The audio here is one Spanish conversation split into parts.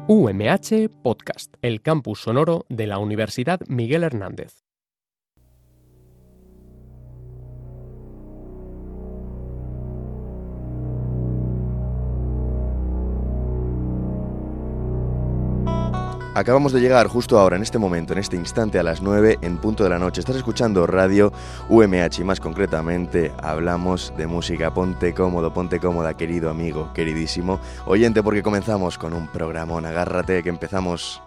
UMH Podcast, el campus sonoro de la Universidad Miguel Hernández. Acabamos de llegar justo ahora, en este momento, en este instante, a las 9 en punto de la noche. Estás escuchando Radio UMH y más concretamente hablamos de música. Ponte cómodo, ponte cómoda, querido amigo, queridísimo oyente, porque comenzamos con un programón. Agárrate que empezamos.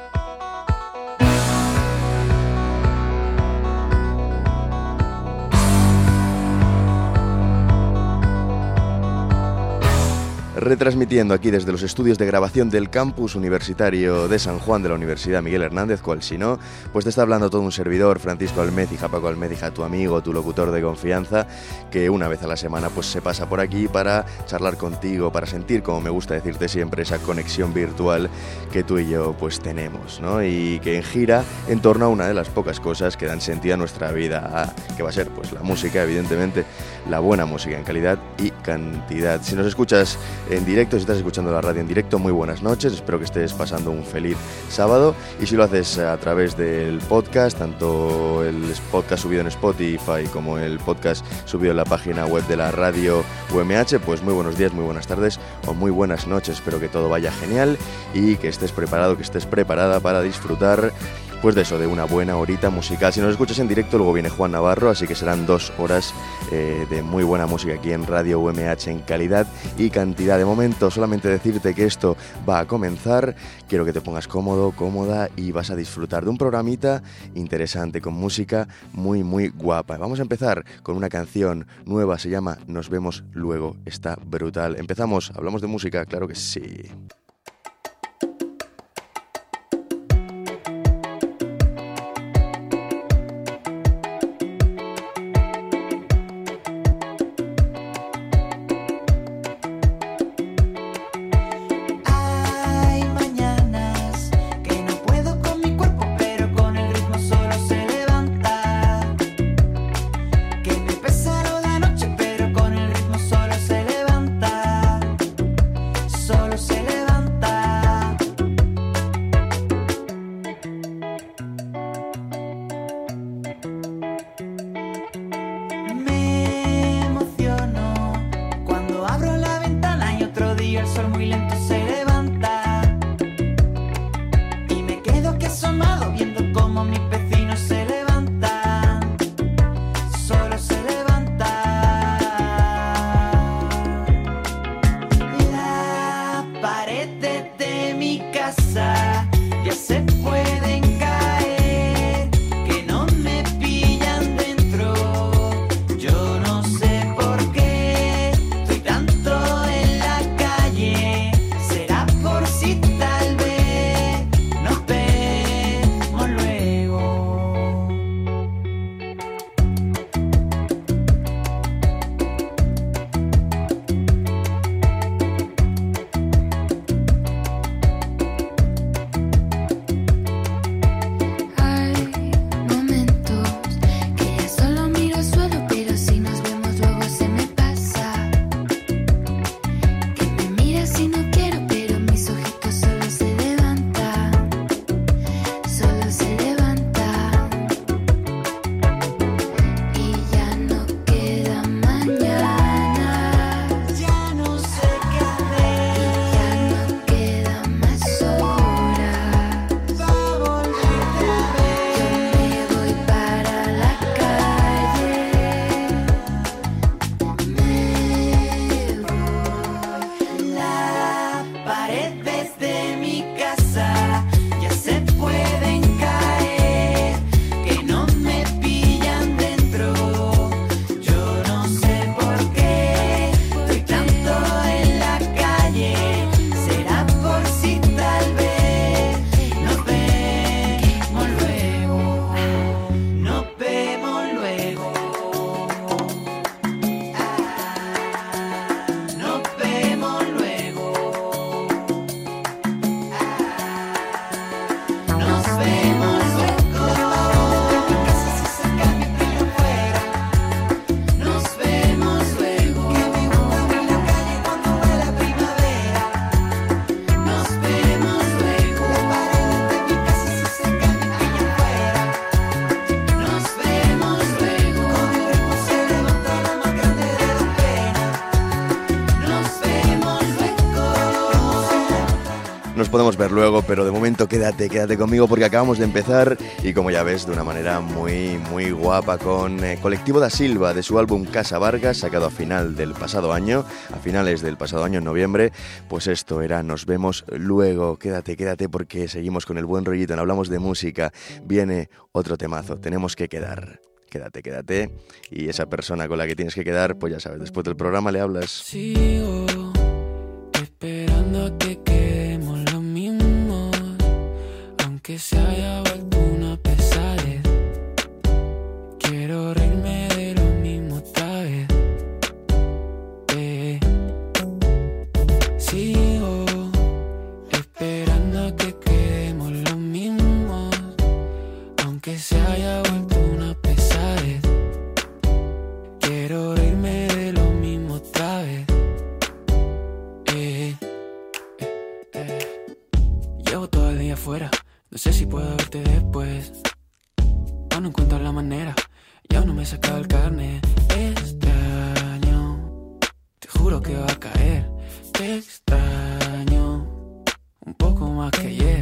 Retransmitiendo aquí desde los estudios de grabación del campus universitario de San Juan de la Universidad Miguel Hernández, cual si no, pues te está hablando todo un servidor, Francisco Almécija, Paco Almécija, tu amigo, tu locutor de confianza, que una vez a la semana pues se pasa por aquí para charlar contigo, para sentir, como me gusta decirte siempre, esa conexión virtual que tú y yo pues tenemos, ¿no? Y que gira en torno a una de las pocas cosas que dan sentido a nuestra vida, que va a ser pues la música, evidentemente, la buena música en calidad y cantidad. Si nos escuchas en directo, si estás escuchando la radio en directo, muy buenas noches, espero que estés pasando un feliz sábado, y si lo haces a través del podcast, tanto el podcast subido en Spotify como el podcast subido en la página web de la radio UMH, pues muy buenos días, muy buenas tardes o muy buenas noches, espero que todo vaya genial y que estés preparado, que estés preparada para disfrutar pues de eso, de una buena horita musical. Si nos escuchas en directo, luego viene Juan Navarro, así que serán 2 horas de muy buena música aquí en Radio UMH en calidad y cantidad. De momento, solamente decirte que esto va a comenzar. Quiero que te pongas cómodo, cómoda y vas a disfrutar de un programita interesante con música muy, muy guapa. Vamos a empezar con una canción nueva, se llama Nos vemos luego, está brutal. Empezamos, hablamos de música, claro que sí. Se Nos podemos ver luego, pero de momento quédate conmigo porque acabamos de empezar y como ya ves, de una manera muy guapa con Colectivo da Silva de su álbum Casa Vargas, sacado a finales del pasado año, en noviembre. Pues esto era Nos vemos luego. Quédate porque seguimos con el buen rollito, no hablamos de música, viene otro temazo, tenemos que quedar. Quédate, y esa persona con la que tienes que quedar, pues ya sabes, después del programa le hablas. Sigo esperando a que quedemos lo mismo, aunque se haya vuelto una pesadez. Quiero reírme de lo mismo otra vez. Sigo esperando a que quedemos lo mismo, aunque se haya vuelto una pesadez. Quiero reírme de lo mismo otra vez. Llevo todo el día afuera, no sé si puedo verte después. Aún no encuentro la manera, y aún no me he sacado el carnet. Extraño, te juro que va a caer. Te extraño, un poco más que ayer.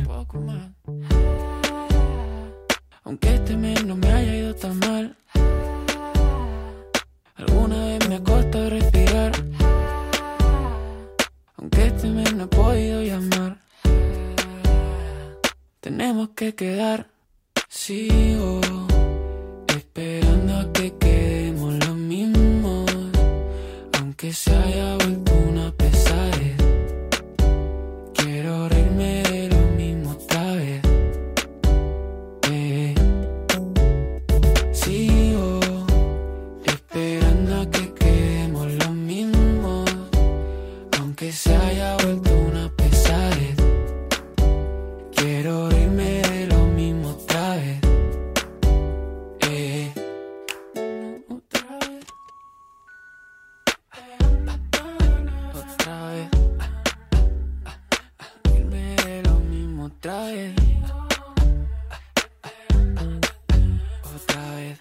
Aunque este mes no me haya ido tan mal, alguna vez me ha costado respirar. Aunque este mes no he podido llamar, tenemos que quedar. Sigo esperando a que quedemos lo mismo, aunque se haya vuelto una pesadez. Quiero reírme de lo mismo otra vez. Sigo esperando a que quedemos lo mismo, aunque se haya vuelto una pesadez. Quiero reírme de lo mismo otra vez. Otra vez. Otra vez. Reírme de lo mismo otra vez. Otra vez.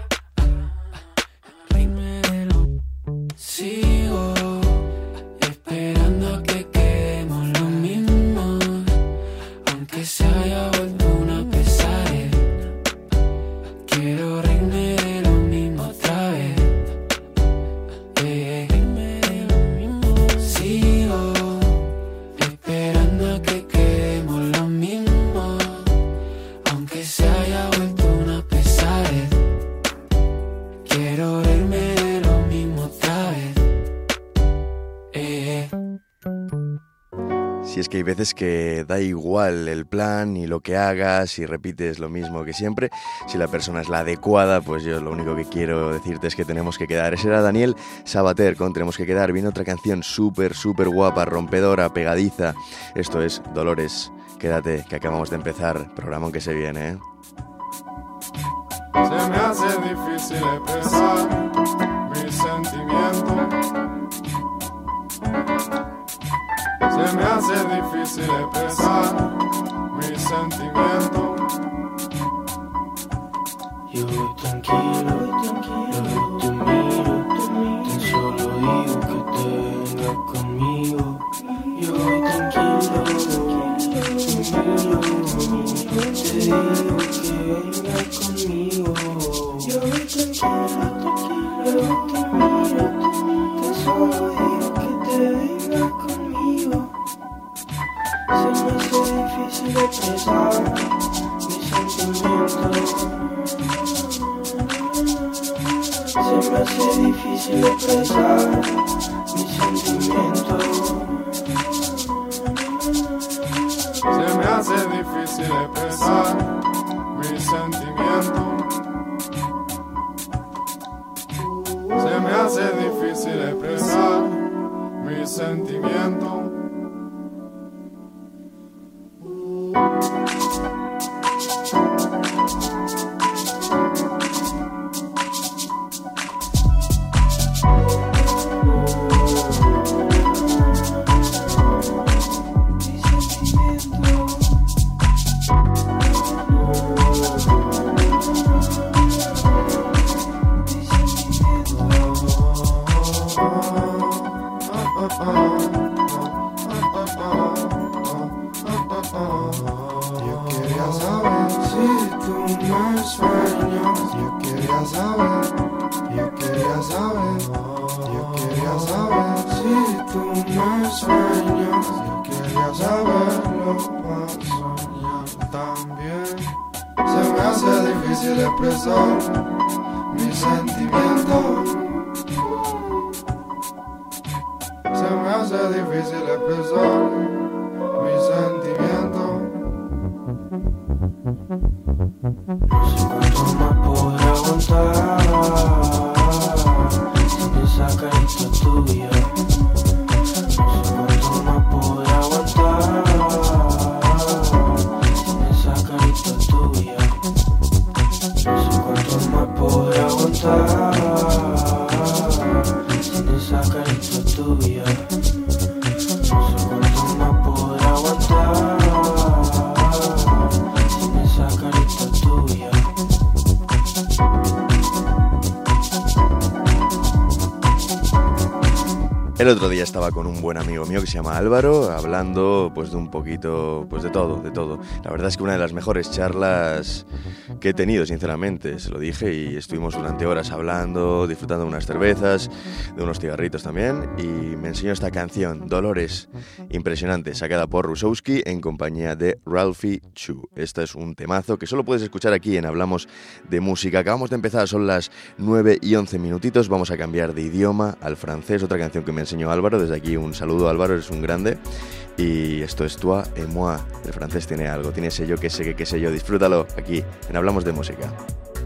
Reírme de lo. Sigo esperando a que quedemos lo mismo, aunque se haya vuelto una pesadez. Quiero reírme de lo mismo otra vez. Reírme de lo mismo. Sigo esperando a que quedemos lo mismo, aunque se haya vuelto una pesadez. Quiero reírme de lo mismo otra vez. Si es que hay veces que da igual el plan y lo que hagas y repites lo mismo que siempre, si la persona es la adecuada, pues yo lo único que quiero decirte es que tenemos que quedar. Ese era Daniel Sabater con Tenemos que quedar. Viene otra canción súper guapa, rompedora, pegadiza. Esto es Dolores. Quédate, que acabamos de empezar. Programón que se viene, ¿eh? Se me hace difícil expresar mis sentimientos. Se me hace difícil expresar mis sentimientos. Yo voy tranquilo, yo te miro, tan solo digo que te vengas conmigo. Yo voy tranquilo, te miro, te digo que vengas conmigo. Yo voy tranquilo, yo te miro, tan solo digo que te vengas conmigo. Se me hace difícil expresar mis sentimientos. Se me hace difícil expresar mis sentimientos. Se me hace difícil expresar mis sentimientos. Se me hace difícil expresar mis sentimientos. quería saber, yo quería saber, yo quería saber si tú me sueñas. Yo quería saberlo para soñar también. Se me hace difícil expresar mis sentimientos. Se me hace difícil expresar mis sentimientos. No sé cuánto más podré aguantar sin esa carita tuya. No sé cuánto más podré aguantar sin esa carita tuya. No sé cuánto más podré aguantar sin esa carita tuya. No sé cuánto más podré aguantar sin esa carita tuya. El otro día estaba con un buen amigo mío que se llama Álvaro, hablando pues de un poquito, pues de todo. La verdad es que una de las mejores charlas que he tenido, sinceramente, se lo dije, y estuvimos durante horas hablando, disfrutando de unas cervezas, de unos cigarritos también, y me enseñó esta canción, Dolores, impresionante, sacada por Rusowski en compañía de Ralphie Chu. Este es un temazo que solo puedes escuchar aquí en Hablamos de Música. Acabamos de empezar, son las 9:11 minutitos, vamos a cambiar de idioma al francés, otra canción que me enseñó Álvaro. Desde aquí un saludo, Álvaro, eres un grande. Y esto es Toi et moi. El francés tiene algo, tiene ese yo que sé, qué sé yo. Disfrútalo aquí en Hablamos de Música.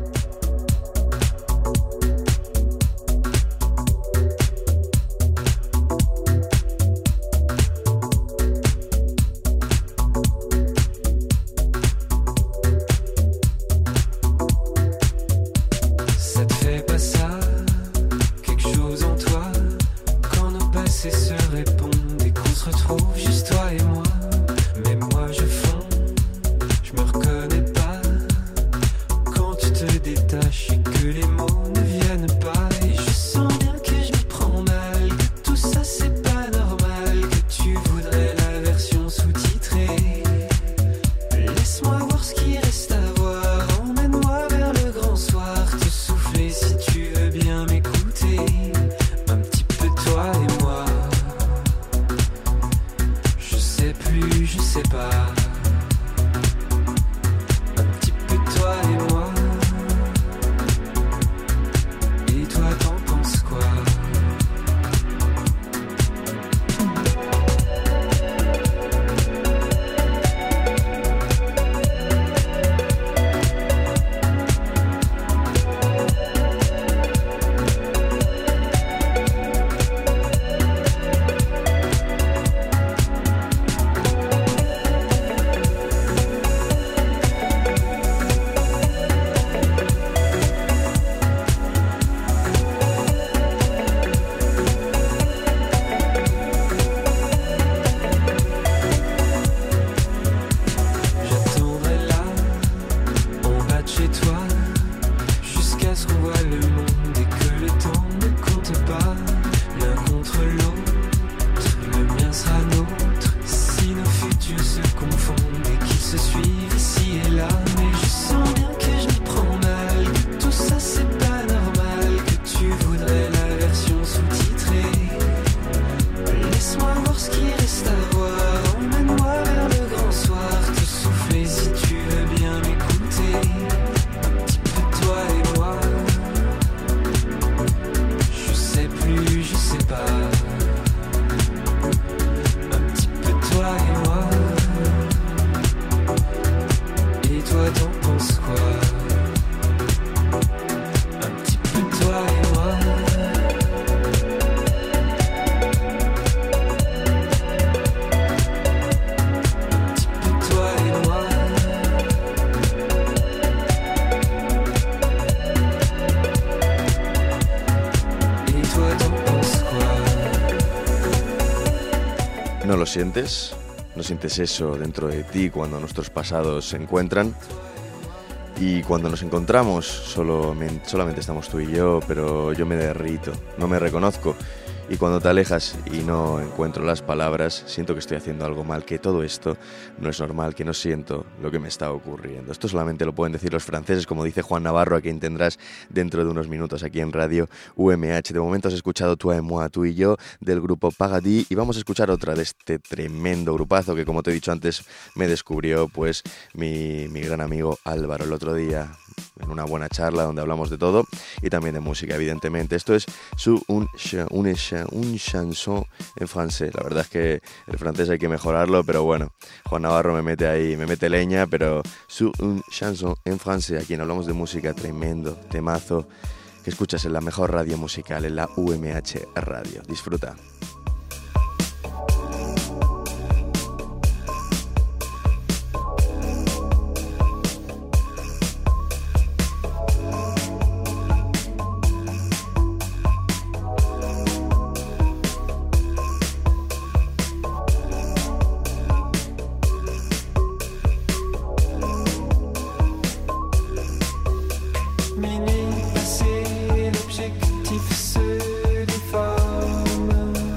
¿No lo sientes? ¿No sientes eso dentro de ti cuando nuestros pasados se encuentran? Y cuando nos encontramos solamente estamos tú y yo, pero yo me derrito, no me reconozco. Y cuando te alejas y no encuentro las palabras, siento que estoy haciendo algo mal, que todo esto no es normal, que no siento lo que me está ocurriendo. Esto solamente lo pueden decir los franceses, como dice Juan Navarro, a quien tendrás dentro de unos minutos aquí en Radio UMH. De momento has escuchado Toi et moi, tú y yo, del grupo Paradis, y vamos a escuchar otra de este tremendo grupazo que, como te he dicho antes, me descubrió pues mi gran amigo Álvaro el otro día, en una buena charla donde hablamos de todo y también de música, evidentemente. Esto es un chanson en francés. La verdad es que el francés hay que mejorarlo, pero bueno, Juan Navarro me mete leña, pero un chanson en francés, aquí hablamos de música, tremendo temazo que escuchas en la mejor radio musical, en la UMH Radio. Disfruta. Minute passée, l'objectif se déforme.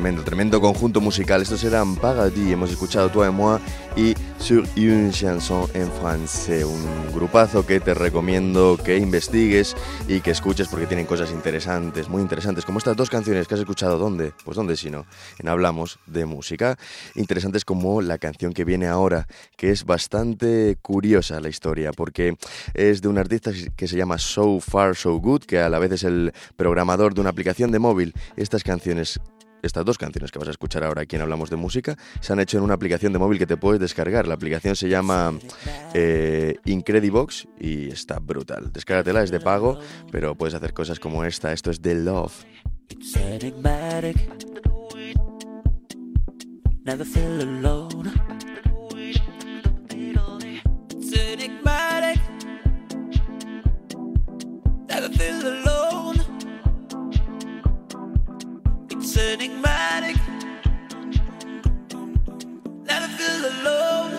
tremendo conjunto musical. Estos eran Paradis, hemos escuchado Toi et moi y Sur une chanson en français, un grupazo que te recomiendo que investigues y que escuches porque tienen cosas interesantes, muy interesantes, como estas dos canciones que has escuchado. ¿Dónde? Pues ¿dónde si no? En Hablamos de Música. Interesantes como la canción que viene ahora, que es bastante curiosa la historia, porque es de un artista que se llama So Far So Good, que a la vez es el programador de una aplicación de móvil. Estas dos canciones que vas a escuchar ahora aquí en Hablamos de Música se han hecho en una aplicación de móvil que te puedes descargar. La aplicación se llama Incredibox y está brutal. Descárgatela, es de pago, pero puedes hacer cosas como esta. Esto es The Love. It's enigmatic. Never feel alone. It's enigmatic. Never feel alone. It's enigmatic. Never feel alone.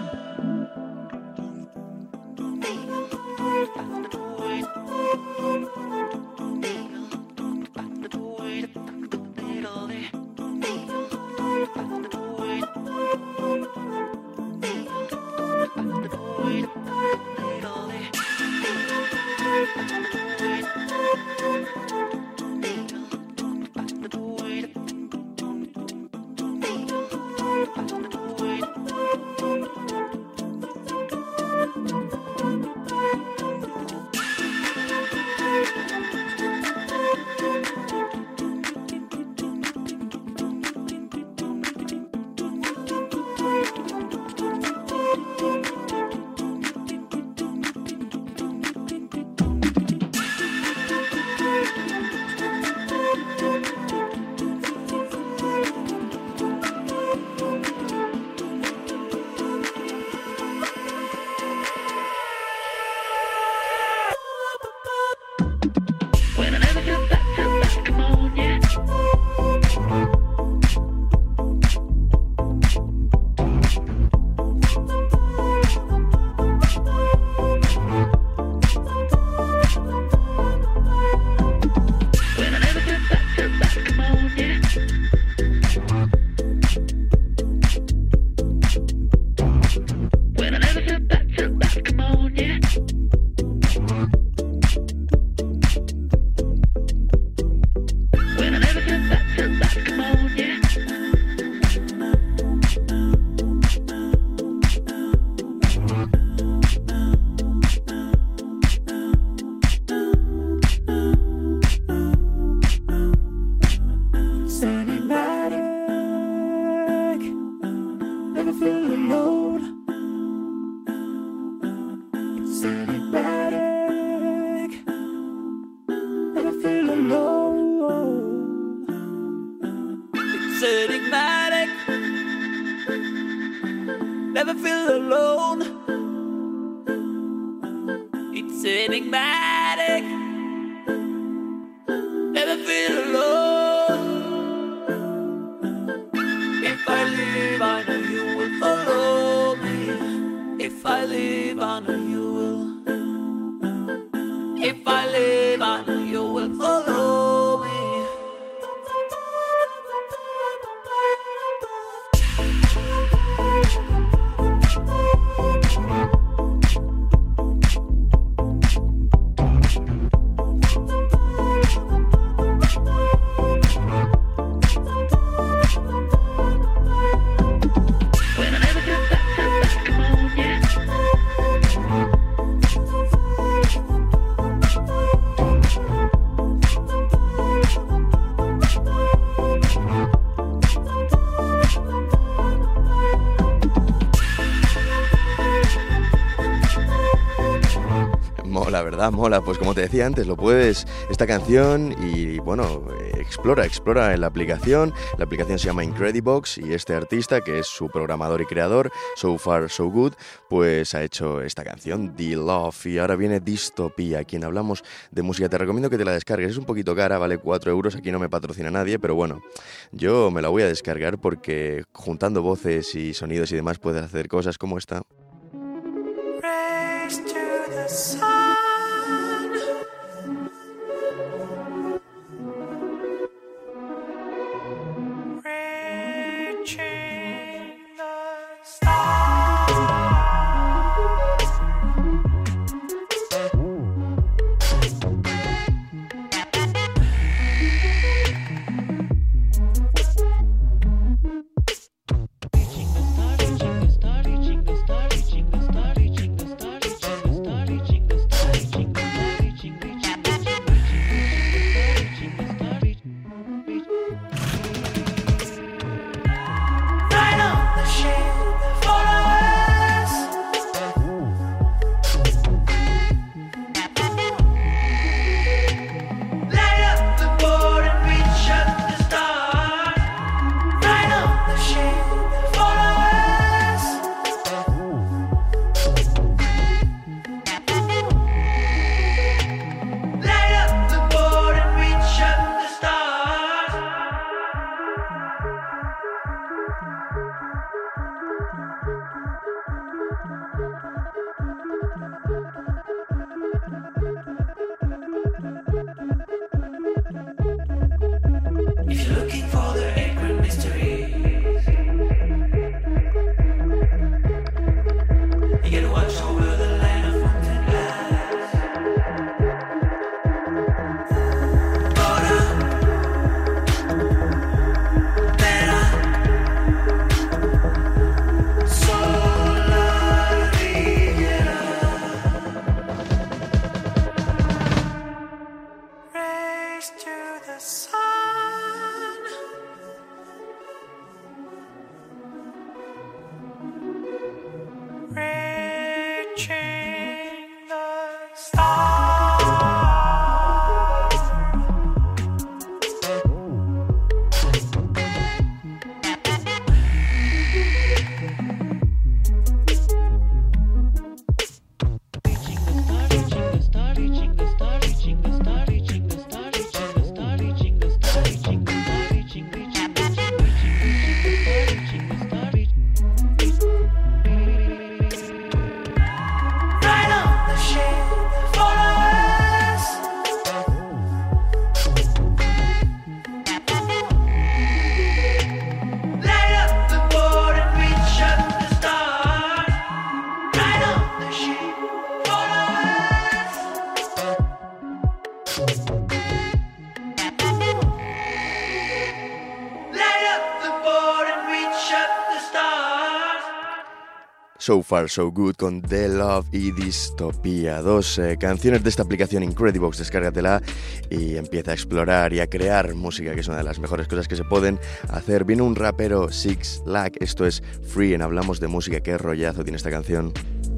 Never feel alone. It's enigmatic. Never feel alone. If I live, I know you will follow me. If I live, I know you will. If I live, I know you will follow me. Mola, ¿verdad? Mola. Pues como te decía antes, lo puedes, esta canción, y bueno, explora en la aplicación. La aplicación se llama Incredibox y este artista, que es su programador y creador, So Far So Good, pues ha hecho esta canción, The Love. Y ahora viene Dystopía, quien hablamos de música. Te recomiendo que te la descargues, es un poquito cara, vale 4 euros, aquí no me patrocina nadie, pero bueno, yo me la voy a descargar porque juntando voces y sonidos y demás puedes hacer cosas como esta. Race to the sun. So Far So Good con The Love y Dystopia, dos canciones de esta aplicación Incredibox. Descárgatela y empieza a explorar y a crear música, que es una de las mejores cosas que se pueden hacer. Viene un rapero, Six Lack, esto es Free, en Hablamos de Música. Qué rollazo tiene esta canción.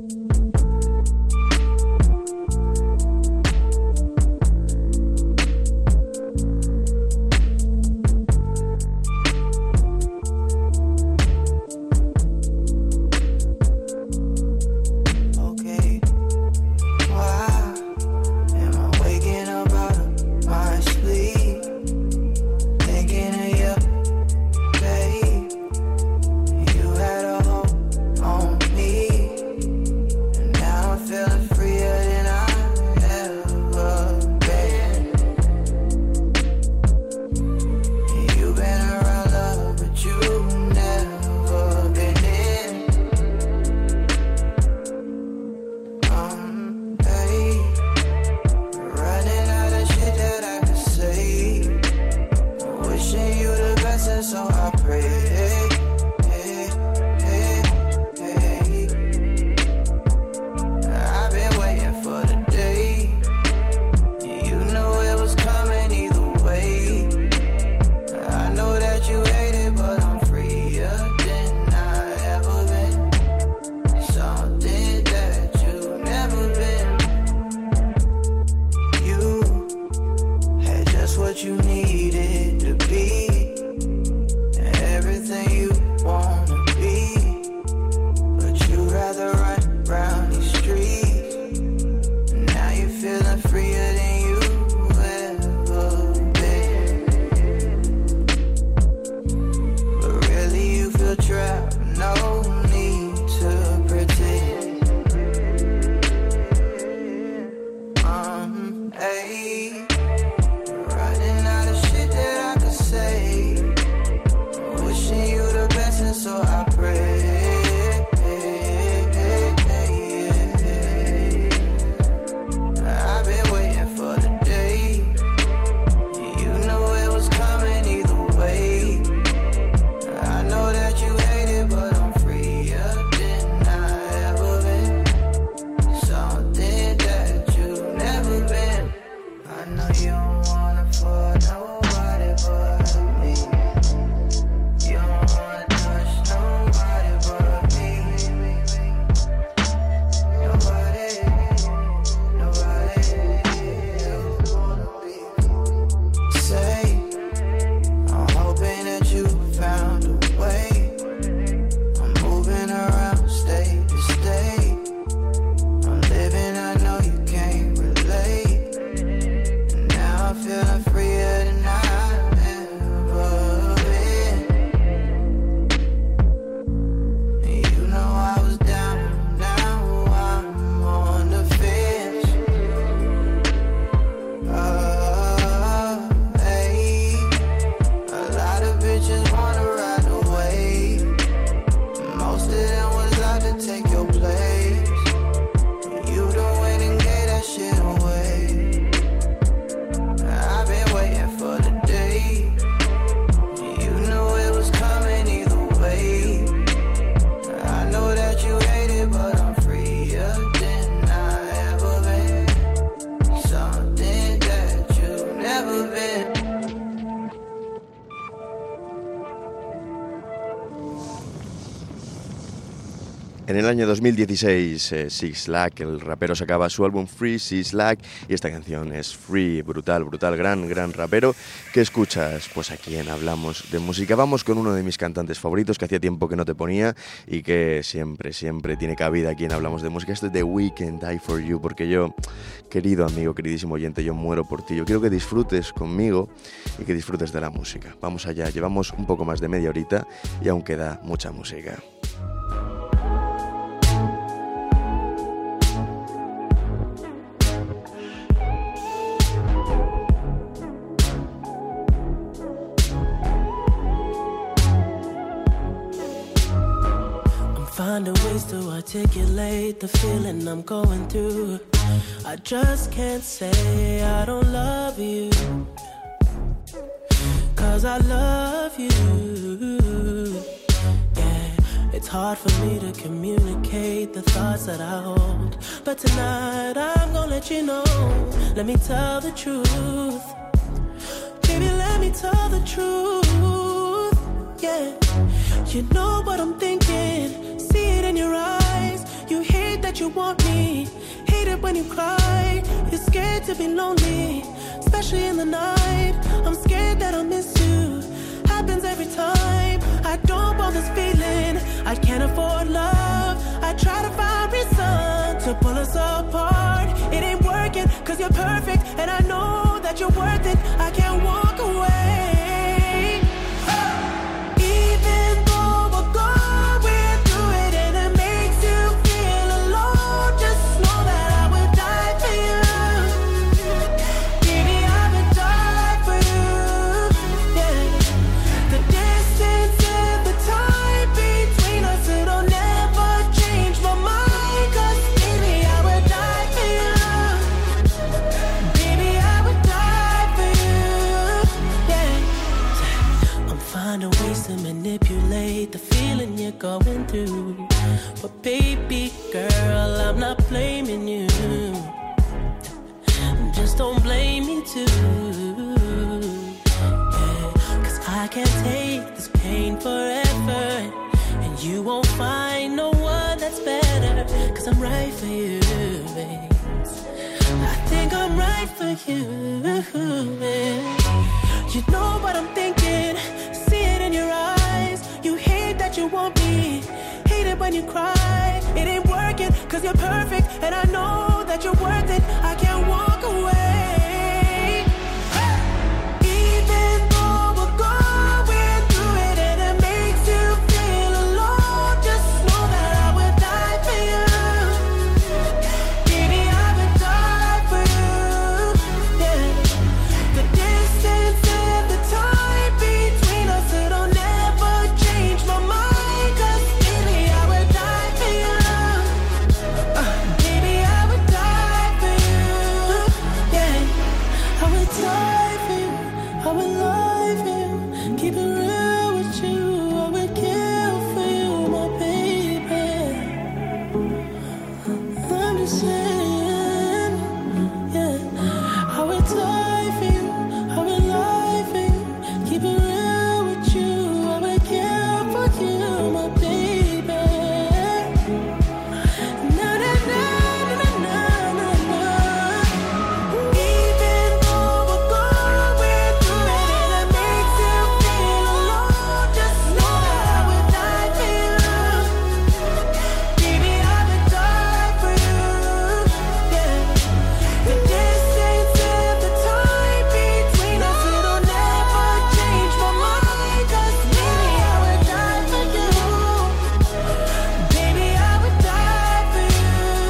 En el año 2016, Six Lack, el rapero, sacaba su álbum Free, Six Lack, y esta canción es Free, brutal, gran rapero. ¿Qué escuchas? Pues aquí en Hablamos de Música. Vamos con uno de mis cantantes favoritos que hacía tiempo que no te ponía y que siempre tiene cabida aquí en Hablamos de Música. Este es The Weeknd, Die For You, porque yo, querido amigo, queridísimo oyente, yo muero por ti. Yo quiero que disfrutes conmigo y que disfrutes de la música. Vamos allá, llevamos un poco más de media horita y aún queda mucha música. Finding ways to articulate the feeling I'm going through. I just can't say I don't love you, 'cause I love you. Yeah, It's hard for me to communicate the thoughts that I hold. But tonight I'm gonna let you know. Let me tell the truth. Baby, let me tell the truth. Yeah. You know what I'm thinking. See it in your eyes. You hate that you want me. Hate it when you cry. You're scared to be lonely, especially in the night. I'm scared that I'll miss you. Happens every time. I don't want this feeling. I can't afford love. I try to find reason to pull us apart. It ain't working, cause you're perfect, and I know that you're worth it. I can't walk away. Even though we're going through it and it makes you feel alone, just know that I would die for you. Baby, I would die for you. Yeah. The distance and the time between us, it'll never change my mind. Cause baby, I would die for you. Baby, I would die for you. Yeah. I'm finding ways to manipulate the feeling you're going through. But baby girl, I'm not blaming you. Just don't blame me too. Yeah. Cause I can't take this pain forever. And you won't find no one that's better. Cause I'm right for you, babe. I think I'm right for you. You know what I'm thinking. See it in your eyes. You hate that you want me. Hate it when you cry. It ain't working, cause you're perfect, and I know that you're worth it. I can't walk away. Even though we're going through it and it makes you feel alone, just know that I would die for you. Baby, I would die for you. Yeah. The distance and the time between us, it'll never change my mind. Cause baby, I would die for you. Baby, I would die for you. Yeah. I would die for you. I would lie for you. Keep it real with you. I would kill for you, my baby. I'm just saying, yeah. I would die for you. I would lie for you. Keep it real with you. I would kill for you, my baby. Na na na na na na na. Even though we're going through it and it makes you feel alone, just know that I would die for you. Baby, I would die for you. Yeah. The distance and the time between us, it'll never change my mind. Cause baby, I would die for you. Baby, I would die for you.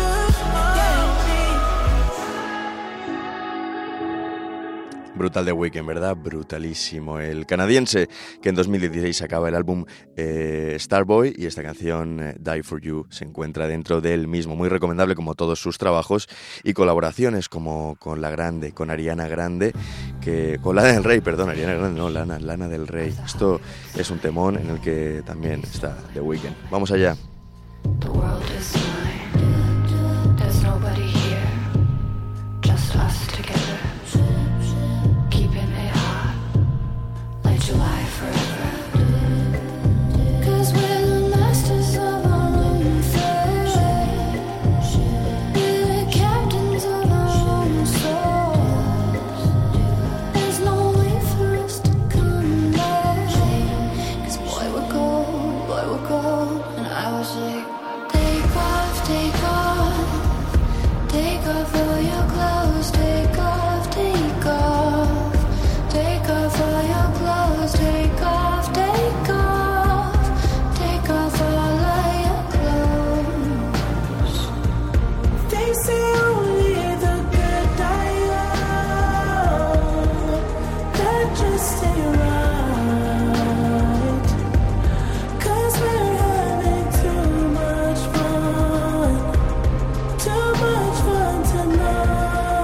Brutal The Weeknd, ¿verdad? Brutalísimo. El canadiense que en 2016 sacaba el álbum Starboy, y esta canción Die For You se encuentra dentro del mismo. Muy recomendable, como todos sus trabajos y colaboraciones, como con la Grande, con Ariana Grande, con Lana del Rey, perdón, Ariana Grande, no, Lana del Rey. Esto es un temón en el que también está The Weeknd. Vamos allá. The world is mine. There's nobody here. Just us together. Keeping it hot. Like July forever. 'Cause we're the masters of our own fate. We're the captains of our own souls. There's no way for us to come back. 'Cause boy, we're gold. And I was like, take off, take off. Take off all your clothes. Take off, take off. Take off all your clothes. Take off, take off. Take off all of your clothes. They say only the good die young. That just ain't right. 'Cause we're having too much fun tonight.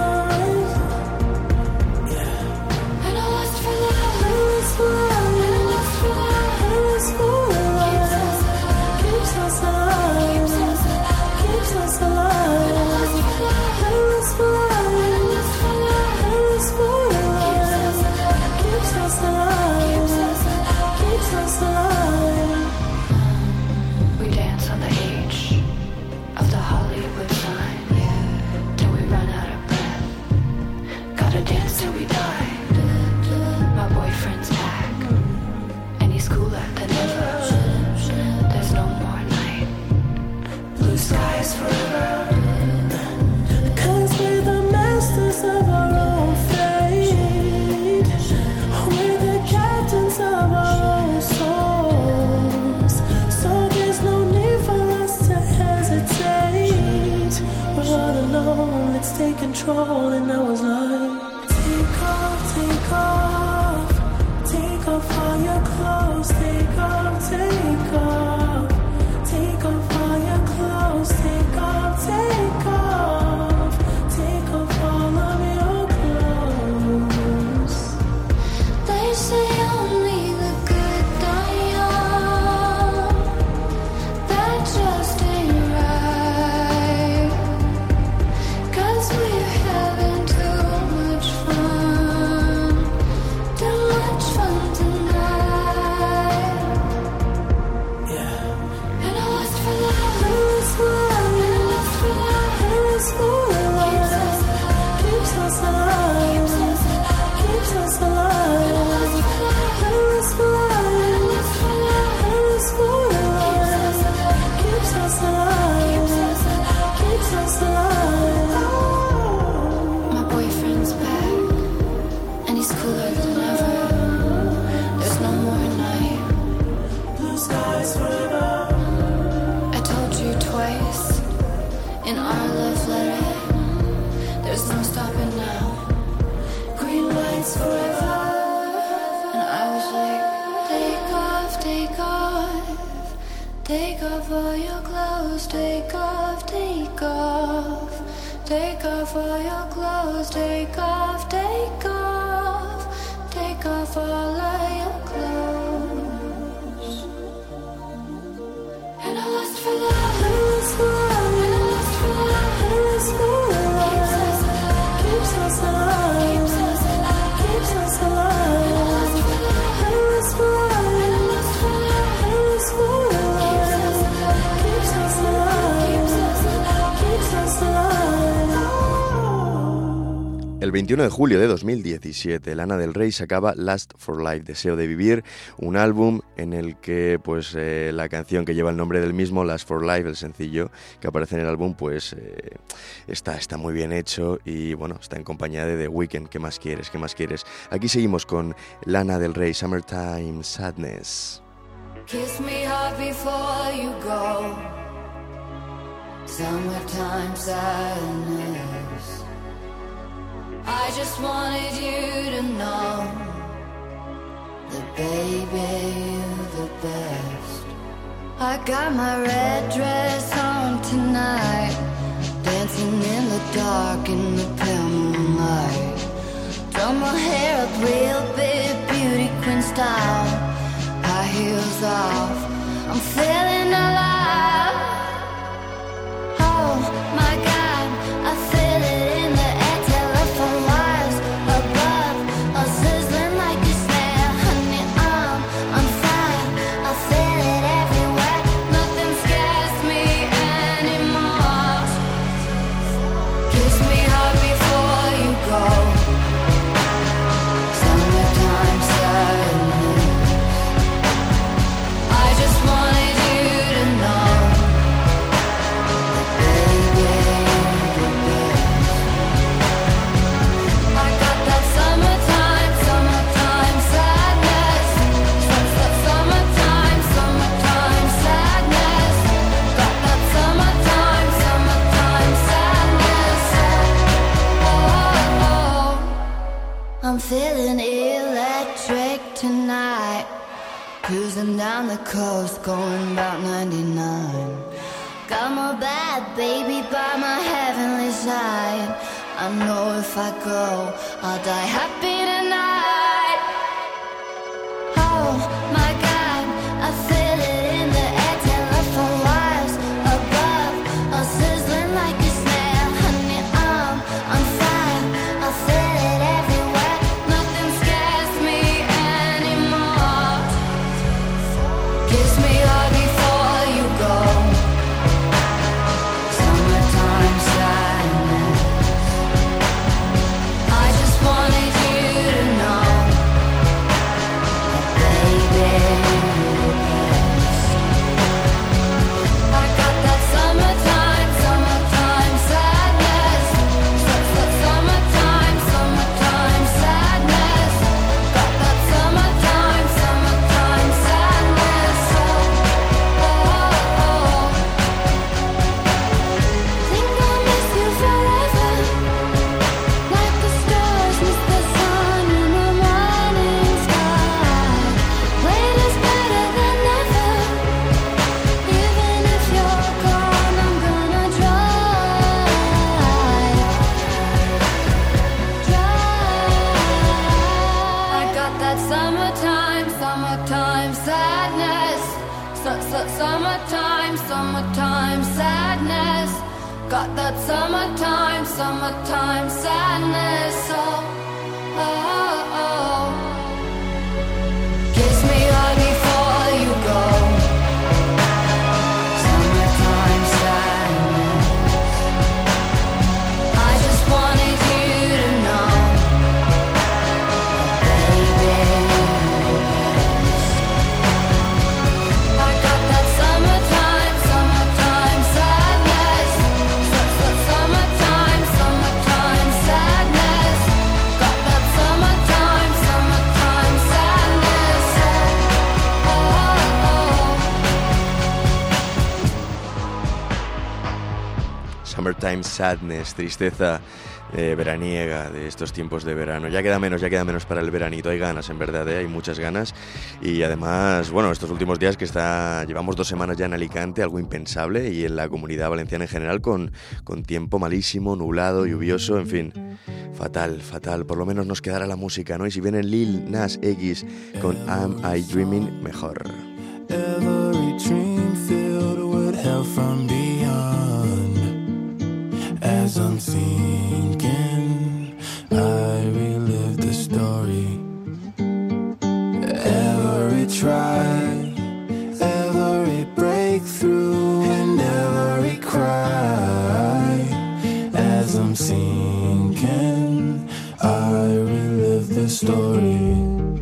masters of our own fate. We're the captains of our own souls. So there's no need for us to hesitate. We're all alone, let's take control. And I was like, take off, take off. Take off all your clothes. Take off, take off. Take off all your clothes. Take off, take off. Take off all of your clothes. They say only the good die young. That just ain't right. 'Cause we're having too much fun. Too much fun tonight. Yeah. And I lust for love. And I lust for love. And I lust for love. And I lust for love. Keeps us alive. Keeps us alive. Keeps us alive. And I lust for love. And I lust for love. And I lust for love. And I lust for love. Keeps us alive. Keeps us alive. Keeps us alive. My boyfriend's back, and he's cooler than ever. There's no more night. Blue skies forever. I told you twice in our love letter. There's no stopping now. Green lights forever. And I was like, take off, take off. Take off all your clothes. Take off, take off. Take off all your clothes. Take off, take off. Take off all of your clothes. And I lust for love. And I lust for love. And I lust for love. And I lust for love. Keeps us alive. Keeps us alive. Keeps us alive. Keeps us alive. And I lust for love. And I lust for love. And I lust for love. And I lust for love. Keeps us alive. Keeps us alive. Keeps us alive. El 21 de julio de 2017, Lana del Rey sacaba Lust for Life, Deseo de Vivir, un álbum en el que pues la canción que lleva el nombre del mismo, Lust for Life, el sencillo que aparece en el álbum, pues está muy bien hecho y bueno, está en compañía de The Weeknd. ¿Qué más quieres? ¿Qué más quieres? Aquí seguimos con Lana del Rey, Summertime Sadness. Kiss me hard before you go. Summertime sadness. I just wanted you to know that baby, you're the best. I got my red dress on tonight, dancing in the dark in the pale moonlight. Done my hair up real big, beauty queen style. High heels off, I'm feeling alive. Oh my God, I feel it in the air, telephone wires above, all sizzling like a snare. Honey, I'm on fire, I feel it everywhere. Nothing scares me anymore. Kiss me hard before you go. Summertime sadness. I just wanted you to know that baby, you're the best. I got that summertime sadness. That's that summertime sadness. Got that summertime sadness. Oh, I'm feeling electric tonight. Cruising down the coast, going about 99. Got my bad baby by my heavenly side. I know if I go, I'll die happy tonight. Oh my God, I feel it in the air, telephone wires above, all sizzling like a snare. Honey, I'm on fire, I feel it everywhere. Nothing scares me anymore. Kiss me hard before you go. Summertime sadness. I just wanted you to know Got that summertime, summertime sadness. Oh, oh, oh. Kiss me hard before you go. Summertime sadness. I just wanted you to know, baby. I got that summertime, summertime sadness. Summertime, summertime sadness. Got that summertime, summertime sadness. Oh, oh, oh. Summertime Sadness, tristeza veraniega de estos tiempos de verano. Ya queda menos para el veranito. Hay ganas, en verdad, hay muchas ganas. Y además, bueno, estos últimos días que llevamos 2 semanas ya en Alicante, algo impensable, y en la Comunidad Valenciana en general, con tiempo malísimo, nublado, lluvioso, en fin, fatal. Por lo menos nos quedará la música, ¿no? Y si viene Lil Nas X con Am I Dreaming, mejor. Every dream filled with hell from beyond. As I'm sinking, I relive the story. Every try, every breakthrough, and every cry. As I'm sinking, I relive the story.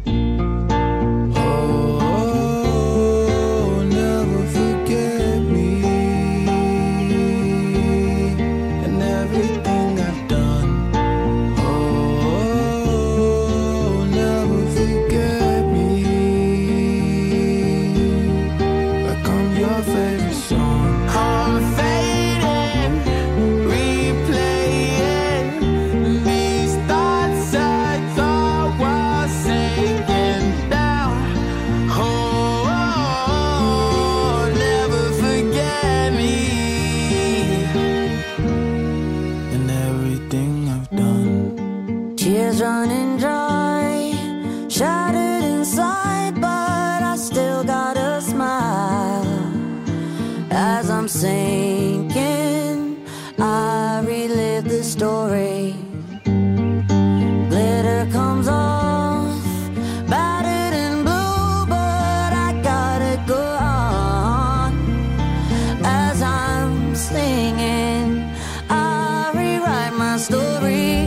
Sinking, I relive the story. Glitter comes off, battered and blue, but I gotta go on. As I'm singing, I rewrite my story.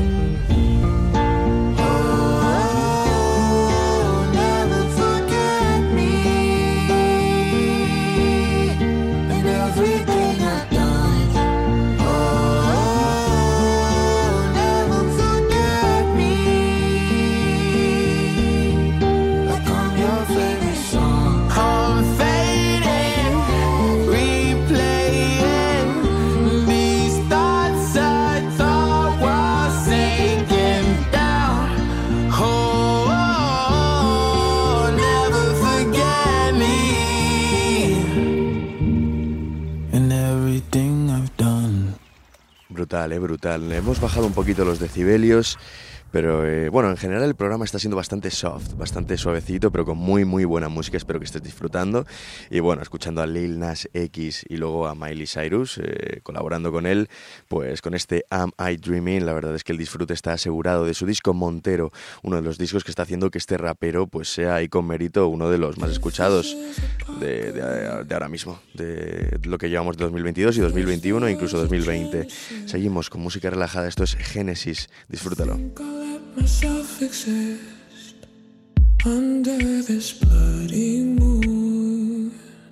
Brutal. Hemos bajado un poquito los decibelios, pero bueno, en general el programa está siendo bastante soft, bastante suavecito, pero con muy buena música. Espero que estés disfrutando. Y bueno, escuchando a Lil Nas X y luego a Miley Cyrus, colaborando con él, pues con este Am I Dreaming, la verdad es que el disfrute está asegurado de su disco Montero, uno de los discos que está haciendo que este rapero pues sea ahí con mérito uno de los más escuchados de ahora mismo, de lo que llevamos de 2022 y 2021 e incluso 2020. Seguimos con música relajada, esto es Génesis, disfrútalo. Myself exist under this bloody moon,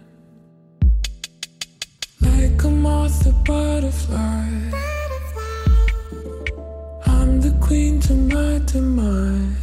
like a moth, a butterfly. I'm the queen to my demise,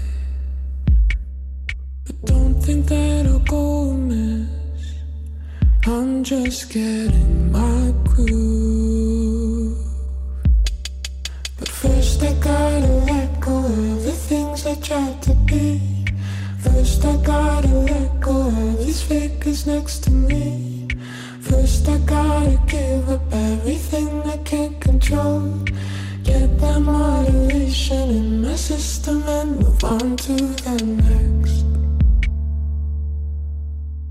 but don't think that I'll go amiss. I'm just getting my groove. But first I gotta let go of the things I tried to be. First I gotta let go of these figures next to me. First I gotta give up everything I can't control. Get that moderation in my system and move on to the next.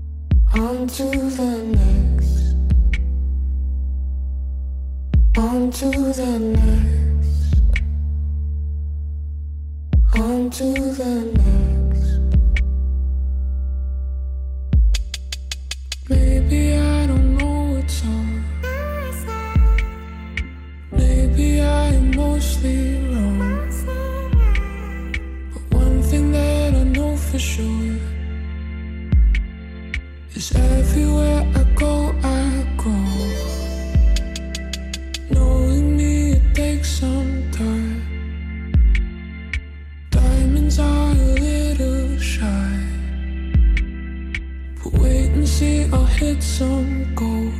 On to the next. On to the next, on to the next. Maybe I don't know what's on. Maybe I am mostly wrong. But one thing that I know for sure is everywhere I go, I grow. Knowing me, it takes some time. Diamonds are a little shy, but wait and see, I'll hit some gold.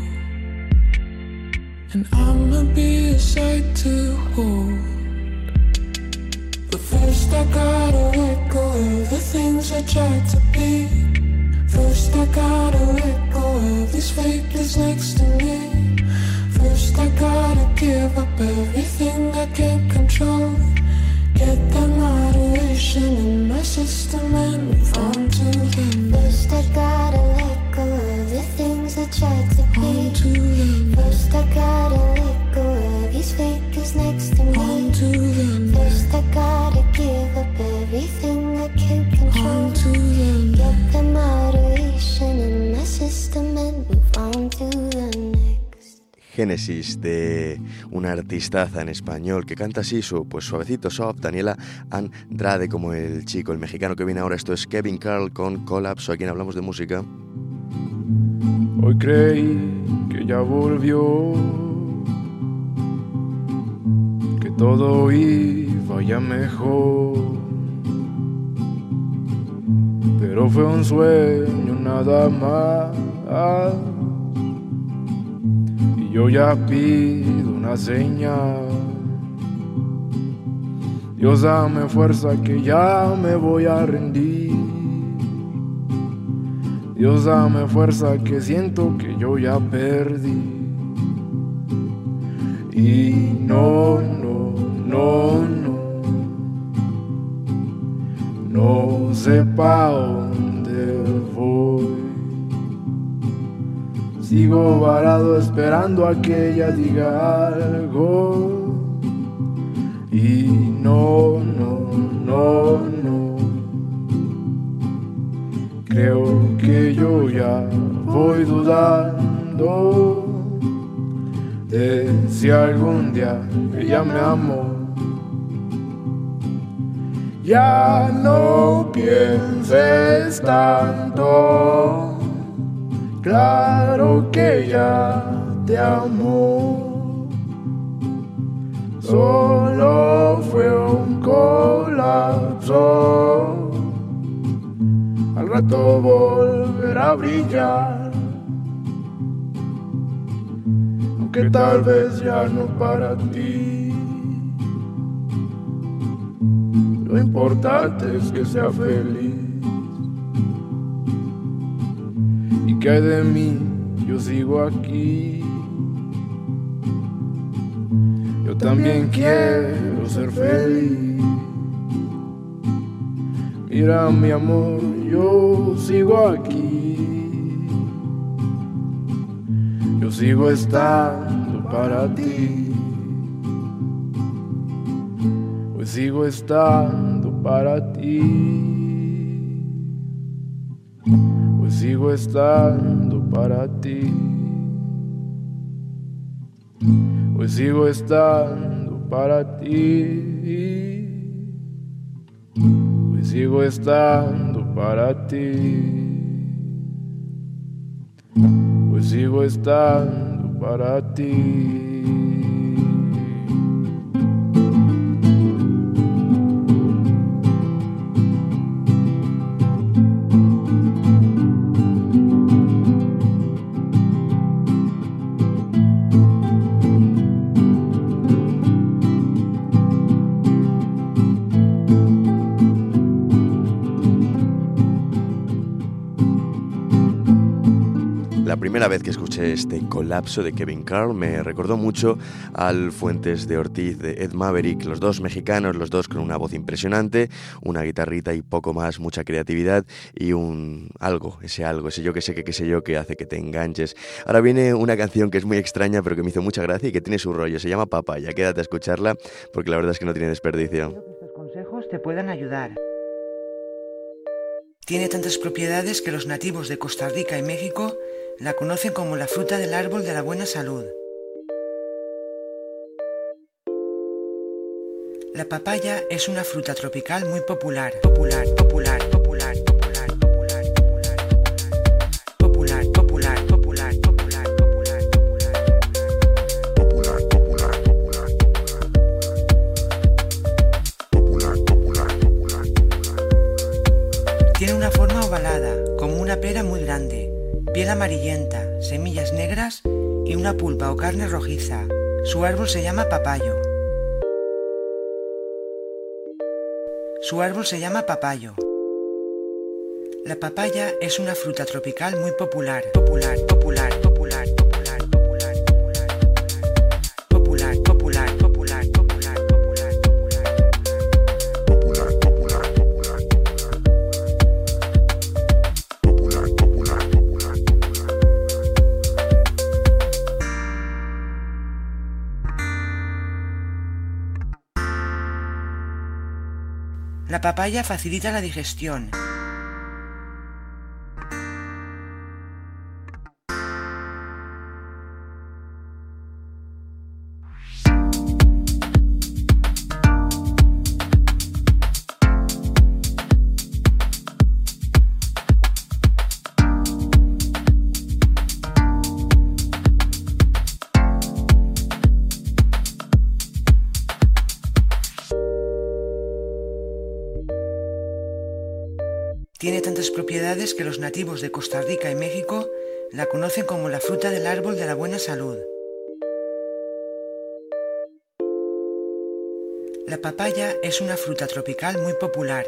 And I'ma be a sight to hold. But first I gotta let go of the things I tried to be. First I gotta let go of these fakers next to me. First I gotta give up everything I can't control. Get the moderation in my system and move on to the next. First I gotta let go of the things I tried to be. On to the First I gotta let go of these fakers next to on me. to the First I gotta give up everything I can't control. on to the Get the moderation in my system and move on to the next. Génesis de una artistaza en español que canta así, pues suavecito, soft, Daniela Andrade, como el chico, el mexicano que viene ahora. Esto es Kevin Carl con Colapso, aquí en Hablamos de Música. Hoy creí que ya volvió, que todo iba ya mejor, pero fue un sueño nada más. Y yo ya pido una señal. Dios, dame fuerza que ya me voy a rendir. Dios, dame fuerza que siento que yo ya perdí. Y no sé pa' dónde voy. Sigo varado esperando a que ella diga algo. Y no. Creo que yo ya voy dudando de si algún día ella me amó. Ya no pienses tanto, claro que ya te amó. Solo fue un colapso, al rato volverá a brillar, aunque tal vez ya no para ti. Lo importante es que sea feliz. ¿Y qué hay de mí? Yo sigo aquí. Yo también quiero ser feliz. Mira mi amor, yo sigo aquí. Yo sigo estando para ti. Hoy sigo estando para ti. Hoy sigo estando para ti. Hoy sigo estando para ti. Hoy sigo estando para ti. Hoy sigo estando para ti. primera vez que escuché este colapso de Kevin Carl me recordó mucho al Fuentes de Ortiz de Ed Maverick, los dos mexicanos, los dos con una voz impresionante, una guitarrita y poco más, mucha creatividad y ese yo que sé que hace que te enganches. Ahora viene una canción que es muy extraña pero que me hizo mucha gracia y que tiene su rollo, se llama Papaya, quédate a escucharla porque la verdad es que no tiene desperdicio. Espero que estos consejos te puedan ayudar. Tiene tantas propiedades que los nativos de Costa Rica y México la conocen como la fruta del árbol de la buena salud. La papaya es una fruta tropical muy popular. Tiene una forma ovalada, como una pera muy grande, piel amarillenta, semillas negras y una pulpa o carne rojiza. Su árbol se llama papayo. La papaya es una fruta tropical muy popular. La papaya facilita la digestión. Tiene tantas propiedades que los nativos de Costa Rica y México la conocen como la fruta del árbol de la buena salud. La papaya es una fruta tropical muy popular.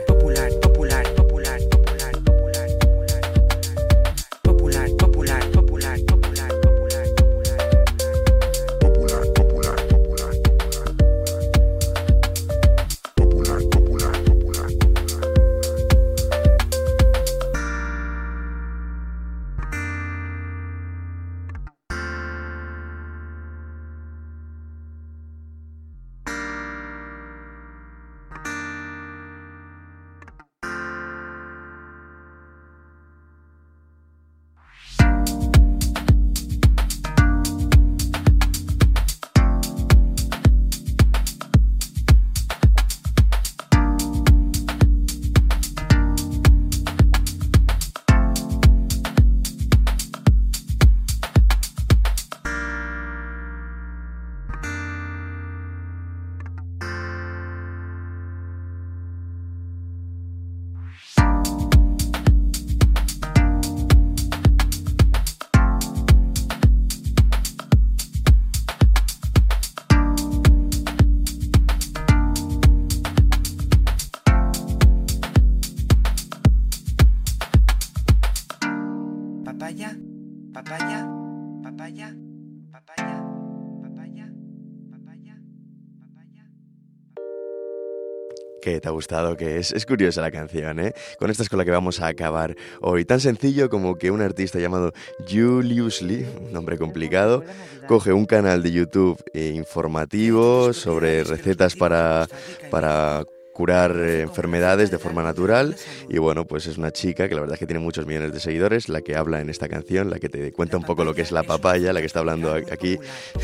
¿Qué te ha gustado? Que es curiosa la canción, ¿eh? Con esta es con la que vamos a acabar hoy. Tan sencillo como que un artista llamado Julius Lee, un nombre complicado, coge un canal de YouTube informativo sobre recetas para curar enfermedades de forma natural y bueno, pues es una chica que la verdad es que tiene muchos millones de seguidores, la que habla en esta canción, la que te cuenta un poco lo que es la papaya, la que está hablando aquí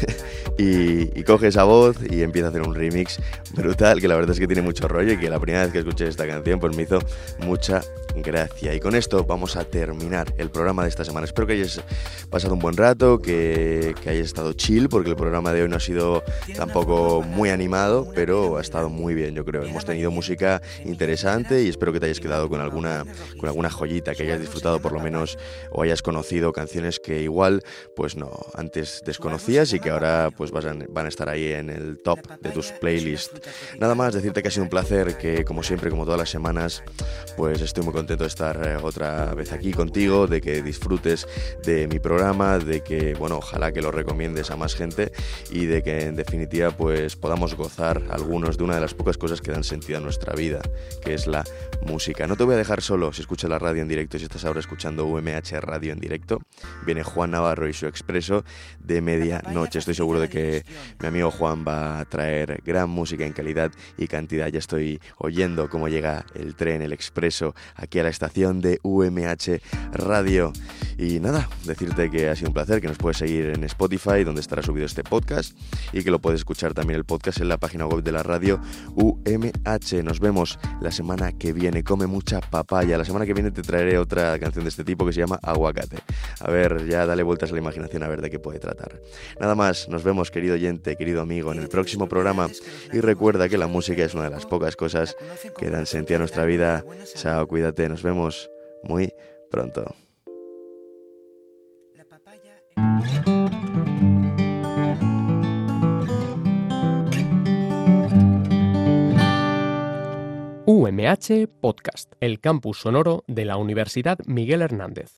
y coge esa voz y empieza a hacer un remix brutal que la verdad es que tiene mucho rollo y que la primera vez que escuché esta canción pues me hizo mucha gracia. Y con esto vamos a terminar el programa de esta semana. Espero que hayas pasado un buen rato, que hayas estado chill, porque el programa de hoy no ha sido tampoco muy animado, pero ha estado muy bien, yo creo. Hemos tenido tenido música interesante y espero que te hayas quedado con alguna joyita, que hayas disfrutado por lo menos o hayas conocido canciones que igual pues no antes desconocías y que ahora pues van a estar ahí en el top de tus playlists. Nada más, decirte que ha sido un placer, que como siempre, como todas las semanas, pues estoy muy contento de estar otra vez aquí contigo, de que disfrutes de mi programa, de que, bueno, ojalá que lo recomiendes a más gente y de que en definitiva pues podamos gozar algunos de una de las pocas cosas que dan sentido a nuestra vida, que es la música. No te voy a dejar solo si escuchas la radio en directo, si estás ahora escuchando UMH Radio en directo. Viene Juan Navarro y su expreso de medianoche. Estoy seguro de que mi amigo Juan va a traer gran música en calidad y cantidad. Ya estoy oyendo cómo llega el tren, el expreso, aquí a la estación de UMH Radio. Y nada, decirte que ha sido un placer, que nos puedes seguir en Spotify, donde estará subido este podcast, y que lo puedes escuchar también el podcast en la página web de la radio UMH. Nos vemos la semana que viene. Come mucha papaya. La semana que viene te traeré otra canción de este tipo que se llama Aguacate. A ver, ya dale vueltas a la imaginación a ver de qué puede tratar. Nada más, nos vemos, querido oyente, querido amigo, en el próximo programa, y recuerda que la música es una de las pocas cosas que dan sentido a nuestra vida. Chao, cuídate, nos vemos muy pronto. UMH Podcast, el campus sonoro de la Universidad Miguel Hernández.